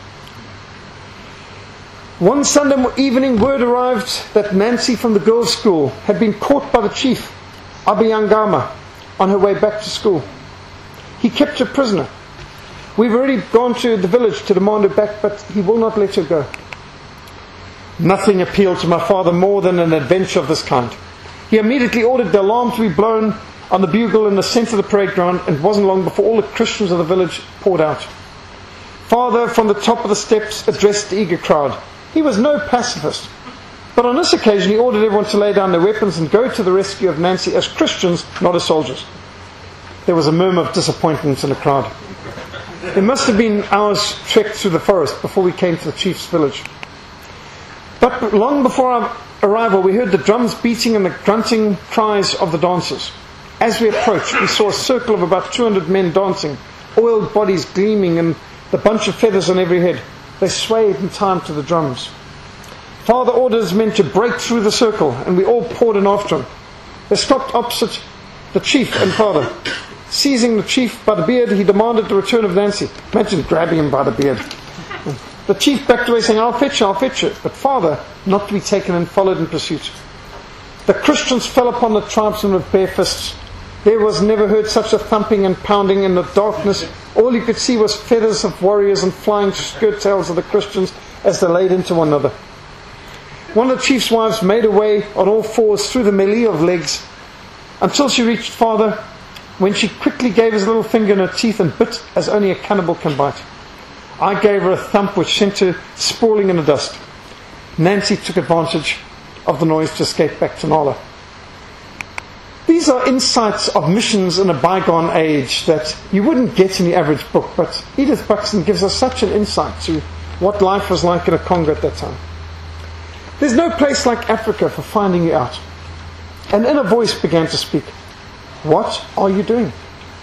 One Sunday evening, word arrived that Nancy from the girls' school had been caught by the chief, Abiyangama, on her way back to school. He kept her prisoner. We've already gone to the village to demand her back, but he will not let her go. Nothing appealed to my father more than an adventure of this kind. He immediately ordered the alarm to be blown on the bugle in the centre of the parade ground, and it wasn't long before all the Christians of the village poured out. Father, from the top of the steps, addressed the eager crowd. He was no pacifist, but on this occasion he ordered everyone to lay down their weapons and go to the rescue of Nancy as Christians, not as soldiers. There was a murmur of disappointment in the crowd. It must have been hours trek through the forest before we came to the chief's village. But long before our arrival, we heard the drums beating and the grunting cries of the dancers. As we approached, we saw a circle of about two hundred men dancing, oiled bodies gleaming and the bunch of feathers on every head. They swayed in time to the drums. Father ordered his men to break through the circle, and we all poured in after him. They stopped opposite the chief and father. Seizing the chief by the beard, he demanded the return of Nancy. Imagine grabbing him by the beard. The chief backed away saying, "I'll fetch her, I'll fetch her." But father, not to be taken in, followed in pursuit. The Christians fell upon the tribesmen with bare fists. There was never heard such a thumping and pounding in the darkness. All you could see was feathers of warriors and flying skirt tails of the Christians as they laid into one another. One of the chief's wives made her way on all fours through the melee of legs until she reached father, when she quickly gave his little finger in her teeth and bit as only a cannibal can bite. I gave her a thump which sent her sprawling in the dust. Nancy took advantage of the noise to escape back to Nala. These are insights of missions in a bygone age that you wouldn't get in the average book, but Edith Buxton gives us such an insight to what life was like in a Congo at that time. There's no place like Africa for finding you out. An inner voice began to speak. What are you doing?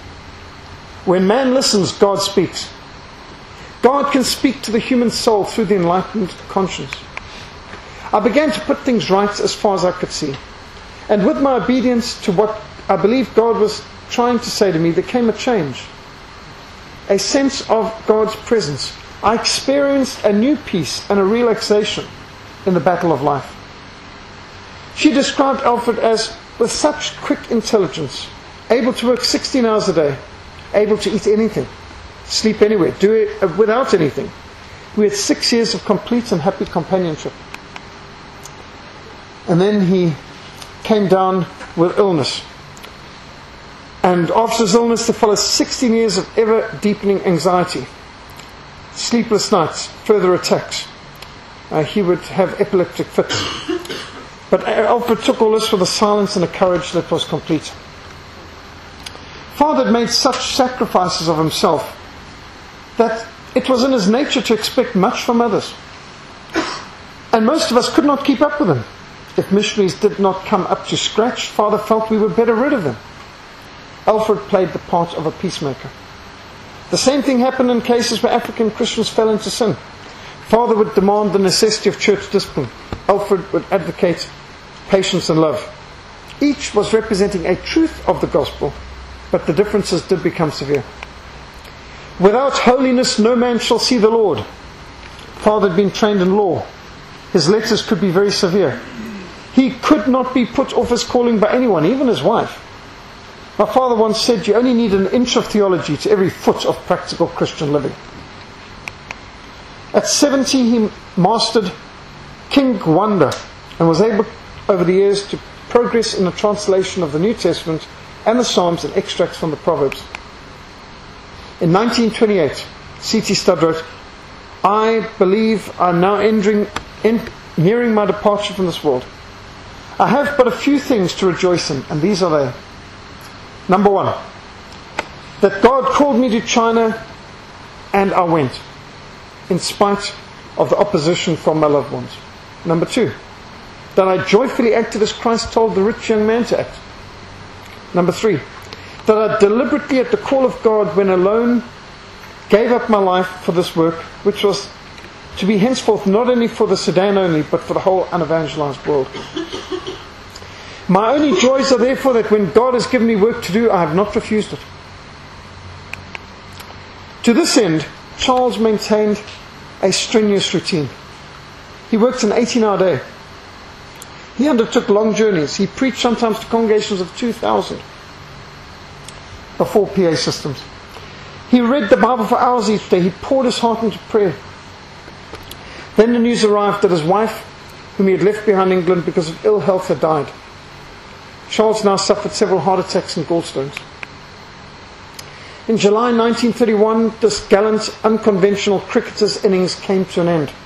When man listens, God speaks. God can speak to the human soul through the enlightened conscience. I began to put things right as far as I could see. And with my obedience to what I believe God was trying to say to me, there came a change. A sense of God's presence. I experienced a new peace and a relaxation in the battle of life. She described Alfred as with such quick intelligence, able to work sixteen hours a day, able to eat anything, sleep anywhere, do it without anything. We had six years of complete and happy companionship. And then he came down with illness. And after his illness there followed sixteen years of ever-deepening anxiety, sleepless nights, further attacks. Uh, he would have epileptic fits. But Alfred took all this with a silence and a courage that was complete. Father had made such sacrifices of himself that it was in his nature to expect much from others. And most of us could not keep up with him. If missionaries did not come up to scratch, Father felt we were better rid of them. Alfred played the part of a peacemaker. The same thing happened in cases where African Christians fell into sin. Father would demand the necessity of church discipline. Alfred would advocate patience and love. Each was representing a truth of the gospel, but the differences did become severe. Without holiness no man shall see the Lord. Father had been trained in law. His letters could be very severe. He could not be put off his calling by anyone, even his wife. My father once said, you only need an inch of theology to every foot of practical Christian living. At seventy, he mastered King Gwanda and was able, over the years, to progress in the translation of the New Testament and the Psalms and extracts from the Proverbs. In nineteen twenty-eight, C T Studd wrote, I believe I'm now entering, in, nearing my departure from this world. I have but a few things to rejoice in, and these are they. Number one, that God called me to China and I went, in spite of the opposition from my loved ones. Number two, that I joyfully acted as Christ told the rich young man to act. Number three, that I deliberately, at the call of God, when alone, gave up my life for this work, which was to be henceforth not only for the Sudan only, but for the whole unevangelized world. My only joys are therefore that when God has given me work to do, I have not refused it. To this end, Charles maintained a strenuous routine. He worked an eighteen-hour day. He undertook long journeys. He preached sometimes to congregations of two thousand before P A systems. He read the Bible for hours each day. He poured his heart into prayer. Then the news arrived that his wife, whom he had left behind in England because of ill health, had died. Charles now suffered several heart attacks and gallstones. In July nineteen thirty-one, this gallant, unconventional cricketer's innings came to an end.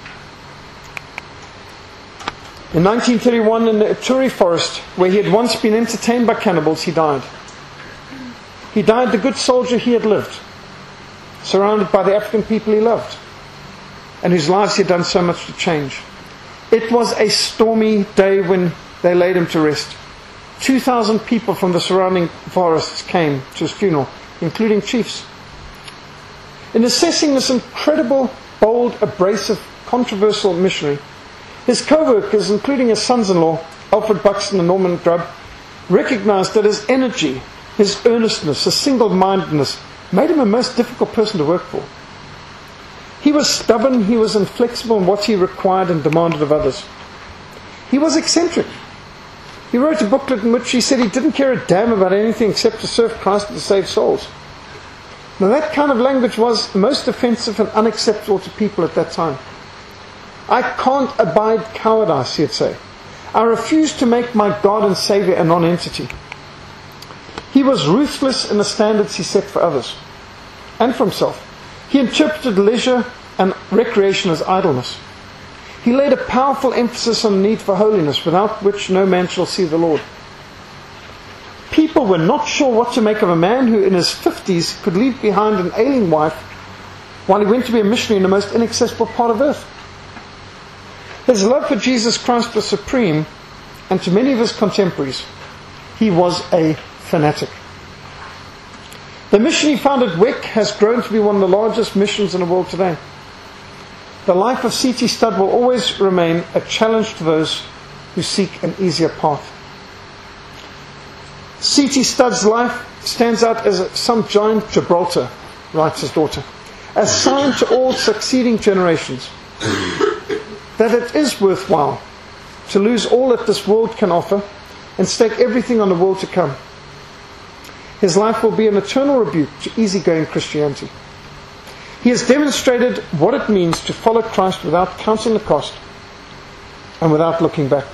In nineteen thirty-one, in the Ituri forest, where he had once been entertained by cannibals, he died. He died the good soldier he had lived, surrounded by the African people he loved, and whose lives he had done so much to change. It was a stormy day when they laid him to rest. two thousand people from the surrounding forests came to his funeral, including chiefs. In assessing this incredible, bold, abrasive, controversial missionary, his co-workers, including his sons-in-law, Alfred Buxton and Norman Grubb, recognized that his energy, his earnestness, his single-mindedness made him a most difficult person to work for. He was stubborn, he was inflexible in what he required and demanded of others. He was eccentric. He wrote a booklet in which he said he didn't care a damn about anything except to serve Christ and to save souls. Now that kind of language was most offensive and unacceptable to people at that time. I can't abide cowardice, he'd say. I refuse to make my God and Saviour a non-entity. He was ruthless in the standards he set for others and for himself. He interpreted leisure and recreation as idleness. He laid a powerful emphasis on the need for holiness, without which no man shall see the Lord. People were not sure what to make of a man who in his fifties could leave behind an ailing wife while he went to be a missionary in the most inaccessible part of earth. His love for Jesus Christ was supreme, and to many of his contemporaries, he was a fanatic. The mission he founded at W E C has grown to be one of the largest missions in the world today. The life of C T Studd will always remain a challenge to those who seek an easier path. C T Studd's life stands out as some giant Gibraltar, writes his daughter, a sign to all succeeding generations that it is worthwhile to lose all that this world can offer and stake everything on the world to come. His life will be an eternal rebuke to easygoing Christianity. He has demonstrated what it means to follow Christ without counting the cost and without looking back.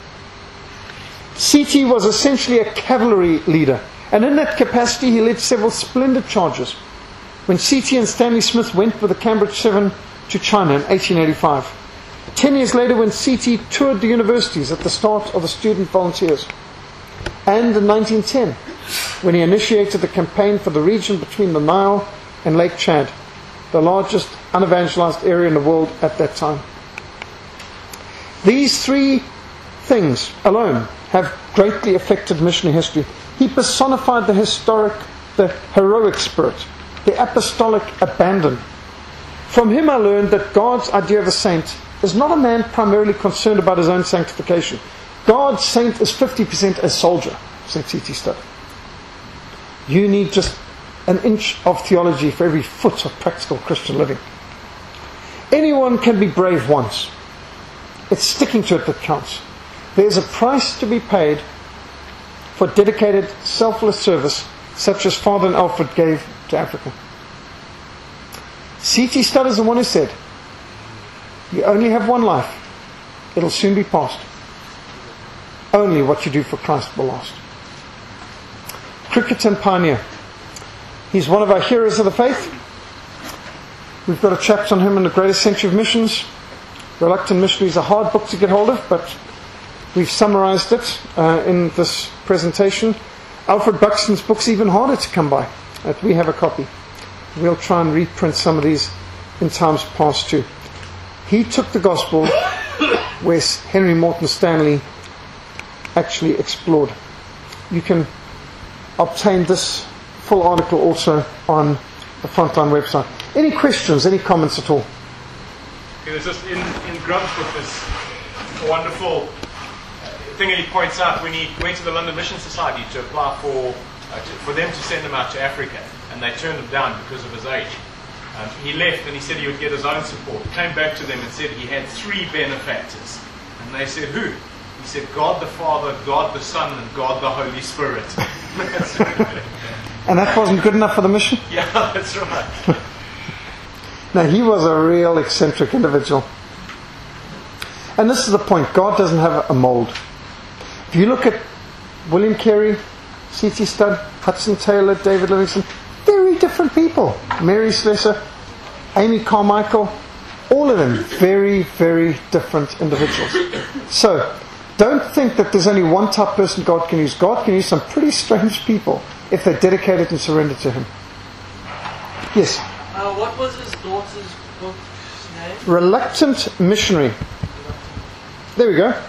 C T was essentially a cavalry leader, and in that capacity he led several splendid charges when C T and Stanley Smith went with the Cambridge Seven to China in eighteen eighty-five. Ten years later, when C T toured the universities at the start of the student volunteers. And in nineteen ten, when he initiated the campaign for the region between the Nile and Lake Chad, the largest unevangelized area in the world at that time. These three things alone have greatly affected missionary history. He personified the historic, the heroic spirit the apostolic abandon. From him I learned that God's idea of a saint is not a man primarily concerned about his own sanctification. God's saint is fifty percent a soldier, said C T Studd. You need just an inch of theology for every foot of practical Christian living. Anyone can be brave once. It's sticking to it that counts. There's a price to be paid for dedicated, selfless service such as Father and Alfred gave to Africa. C T Studd is the one who said, you only have one life. It'll soon be past. Only what you do for Christ will last. Cricketon Pioneer. He's one of our heroes of the faith. We've got a chapter on him in the Greatest Century of Missions. Reluctant Missionary is a hard book to get hold of, but we've summarized it uh, in this presentation. Alfred Buxton's book's even harder to come by. Uh, we have a copy. We'll try and reprint some of these in times past too. He took the gospel where Henry Morton Stanley actually explored. You can obtain this full article also on the Frontline website. Any questions, any comments at all? There's just in, in Grubb's book this wonderful thing that he points out when he went to the London Mission Society to apply for uh, to, for them to send him out to Africa, and they turned him down because of his age. Um, he left and he said he would get his own support. Came back to them and said he had three benefactors. And they said, who? He said, God the Father, God the Son, and God the Holy Spirit. And that wasn't good enough for the mission? Yeah, that's right. Now, he was a real eccentric individual. And this is the point. God doesn't have a mold. If you look at William Carey, C T Studd, Hudson Taylor, David Livingstone, very different people. Mary Slessor, Amy Carmichael, all of them very, very different individuals. So, don't think that there's only one type of person God can use. God can use some pretty strange people if they're dedicated and surrendered to Him. Yes? Uh, what was his daughter's book's name? Reluctant Missionary. There we go.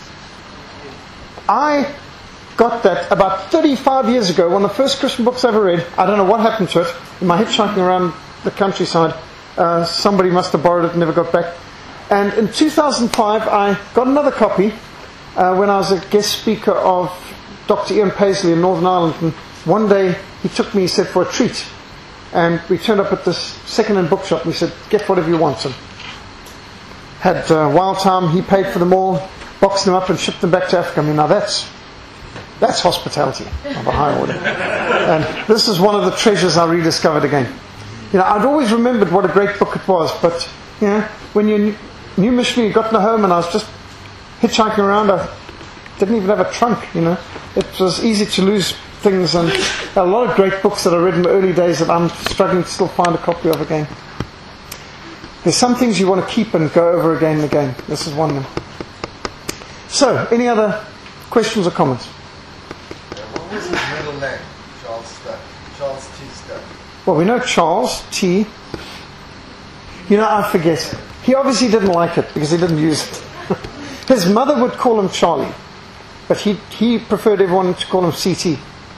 I got that about thirty-five years ago, one of the first Christian books I ever read. I don't know what happened to it. In my hitchhiking around the countryside, uh, somebody must have borrowed it and never got back. And in two thousand five, I got another copy uh, when I was a guest speaker of Doctor Ian Paisley in Northern Ireland. And one day he took me, he said, for a treat. And we turned up at this second-hand bookshop. We said, get whatever you want. And had uh, wild time. He paid for them all, boxed them up and shipped them back to Africa. I mean, now that's that's hospitality of a high order. And this is one of the treasures I rediscovered again. You know, I'd always remembered what a great book it was, but you know, when you're a new missionary, you got in a home, and I was just hitchhiking around. I didn't even have a trunk. You know, it was easy to lose things, and a lot of great books that I read in the early days that I'm struggling to still find a copy of again. There's some things you want to keep and go over again and again. This is one of them. So, any other questions or comments? What was his middle name? Charles Studd. Charles T. Studd. Well, we know Charles T. You know, I forget. He obviously didn't like it because he didn't use it. His mother would call him Charlie, but he he preferred everyone to call him C T.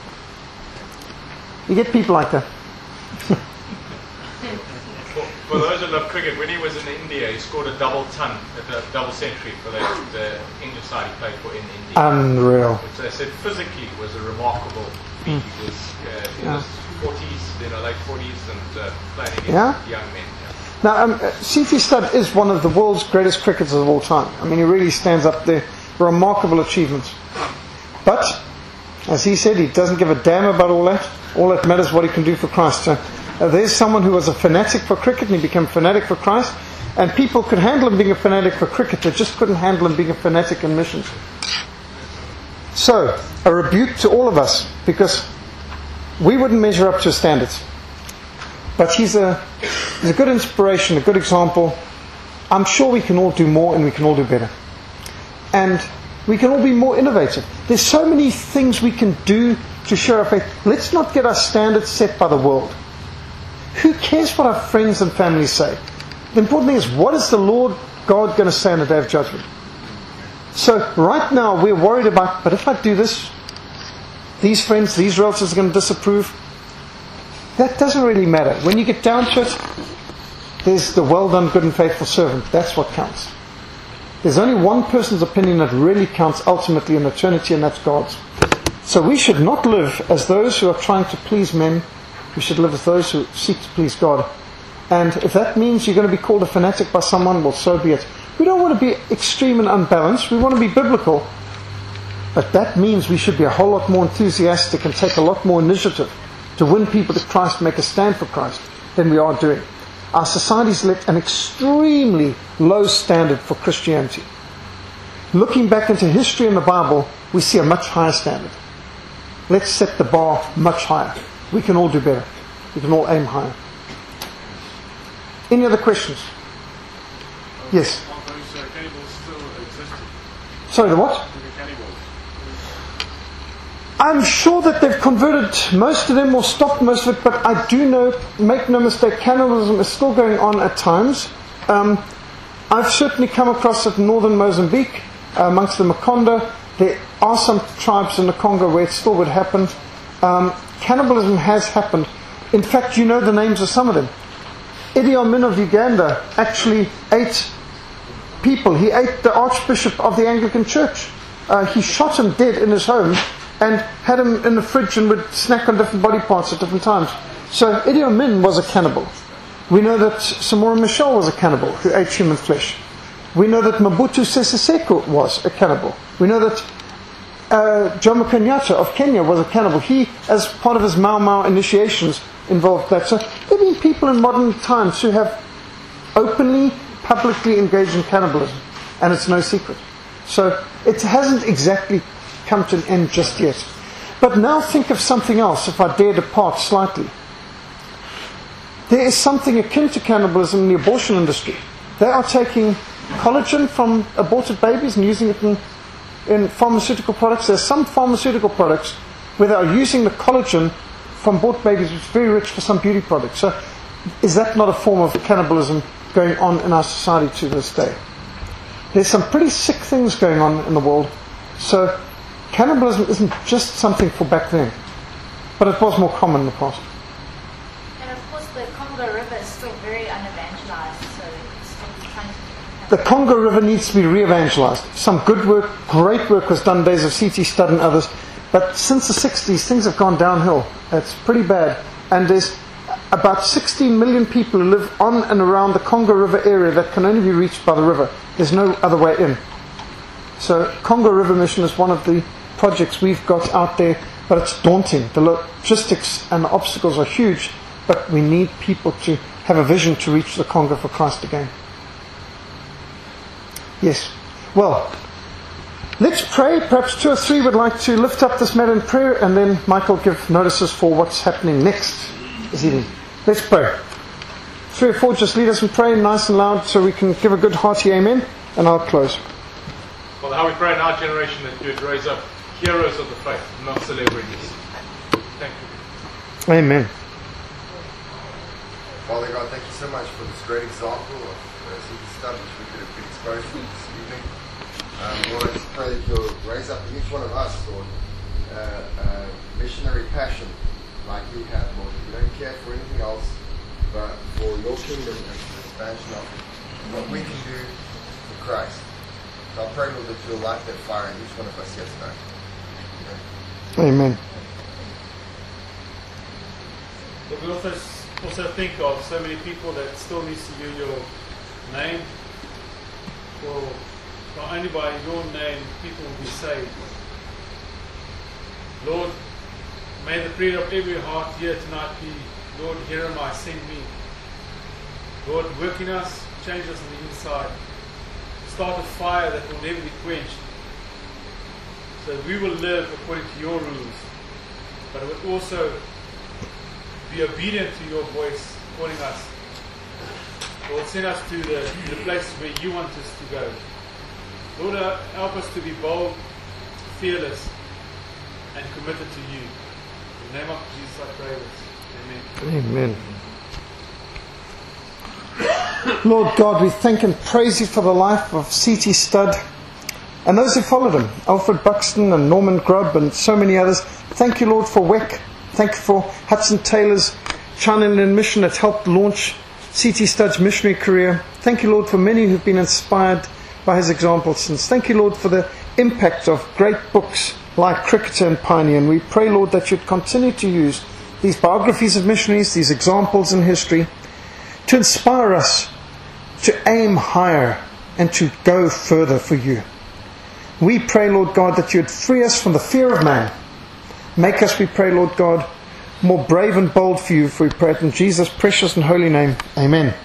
You get people like that. For those who love cricket, when he was in India, he scored a double ton, a double century for the, the English side he played for in India. Unreal. Which they said physically was a remarkable feat. He was uh, in Yeah. his forties, you know, late forties, and uh, playing against Yeah. young men. Yeah. Now, um, C T Studd is one of the world's greatest cricketers of all time. I mean, he really stands up there. Remarkable achievements. But, as he said, he doesn't give a damn about all that. All that matters is what he can do for Christ. So, uh, there's someone who was a fanatic for cricket, and he became a fanatic for Christ. And people could handle him being a fanatic for cricket. They just couldn't handle him being a fanatic in missions. So, a rebuke to all of us, because we wouldn't measure up to his standards. But he's a, he's a good inspiration, a good example. I'm sure we can all do more and we can all do better. And we can all be more innovative. There's so many things we can do to share our faith. Let's not get our standards set by the world. Who cares what our friends and family say? The important thing is, what is the Lord God going to say on the day of judgment? So right now we're worried about, but if I do this, these friends, these relatives are going to disapprove. that doesn't really matter. When you get down to it, there's the well done, good and faithful servant. That's what counts. There's only one person's opinion that really counts ultimately in eternity, and that's God's. So we should not live as those who are trying to please men. We should live as those who seek to please God. And if that means you're going to be called a fanatic by someone, well, so be it. We don't want to be extreme and unbalanced. We want to be biblical. But that means we should be a whole lot more enthusiastic and take a lot more initiative to win people to Christ, make a stand for Christ, than we are doing. Our society's let an extremely low standard for Christianity. Looking back into history and the Bible, we see a much higher standard. Let's set the bar much higher. We can all do better. We can all aim higher. Any other questions? Yes. Are those uh, cannibals still existing? Sorry, the what? The cannibals. I'm sure that they've converted most of them or stopped most of it, but I do know, make no mistake, cannibalism is still going on at times. Um, I've certainly come across it in northern Mozambique, uh, amongst the Makonda. There are some tribes in the Congo where it still would happen. Um, cannibalism has happened. In fact, you know the names of some of them. Idi Amin of Uganda actually ate people. He ate the Archbishop of the Anglican Church. Uh, he shot him dead in his home and had him in the fridge and would snack on different body parts at different times. So Idi Amin was a cannibal. We know that Samora Machel was a cannibal who ate human flesh. We know that Mobutu Sese Seko was a cannibal. We know that uh, Jomo Kenyatta of Kenya was a cannibal. He, as part of his Mau Mau initiations, involved that. So there have been people in modern times who have openly, publicly engaged in cannibalism, and it's no secret. So it hasn't exactly come to an end just yet. But now think of something else, if I dare depart slightly. There is something akin to cannibalism in the abortion industry. They are taking collagen from aborted babies and using it in, in pharmaceutical products. There's some pharmaceutical products where they are using the collagen from aborted babies, which is very rich for some beauty products. So is that not a form of cannibalism going on in our society to this day? There's some pretty sick things going on in the world. So cannibalism isn't just something for back then, but it was more common in the past. And of course the Congo River is still very unevangelized, so it's still trying to... The Congo River needs to be re-evangelized. Some good work, great work was done, days of C T Studd and others, but since the sixties things have gone downhill. It's pretty bad. And there's about sixteen million people who live on and around the Congo River area that can only be reached by the river. There's no other way in. So Congo River Mission is one of the projects we've got out there, but it's daunting. The logistics and the obstacles are huge, but we need people to have a vision to reach the Congo for Christ again. Yes. Well, let's pray. Perhaps two or three would like to lift up this matter in prayer, and then Michael give notices for what's happening next this evening. Let's pray. Three or four, just lead us in prayer nice and loud so we can give a good hearty amen, and I'll close. Father, how we pray in our generation that you would raise up heroes of the faith, not celebrities. Thank you. Amen. Father God, thank you so much for this great example of uh, C T Studd which we could have been exposed to this evening. Um, Lord, I just pray that you'll raise up in each one of us, Lord, uh, uh, missionary passion like we have, Lord. We don't care for anything else but for your kingdom and the expansion of it, and what we can do for Christ. So I pray, Lord, that you'll light that fire in each one of us here tonight. Amen. But we also also think of so many people that still needs to hear your name. For not only by your name people will be saved. Lord, may the prayer of every heart here tonight be, Lord, here am I, send me. Lord, work in us, change us on the inside. Start a fire that will never be quenched. So we will live according to your rules, but it will also be obedient to your voice calling us. Lord, send us to the, the place where you want us to go. Lord, uh, help us to be bold, fearless, and committed to you. In the name of Jesus I pray this. Amen. Amen. Lord God, we thank and praise you for the life of C T Studd and those who followed him, Alfred Buxton and Norman Grubb and so many others. Thank you, Lord, for W E C. Thank you for Hudson Taylor's China Inland Mission that helped launch C T Studd's missionary career. Thank you, Lord, for many who've been inspired by his example since. Thank you, Lord, for the impact of great books like Cricketer and Pioneer. And we pray, Lord, that you'd continue to use these biographies of missionaries, these examples in history, to inspire us to aim higher and to go further for you. We pray, Lord God, that you'd free us from the fear of man. Make us, we pray, Lord God, more brave and bold for you, for we pray it in Jesus' precious and holy name. Amen.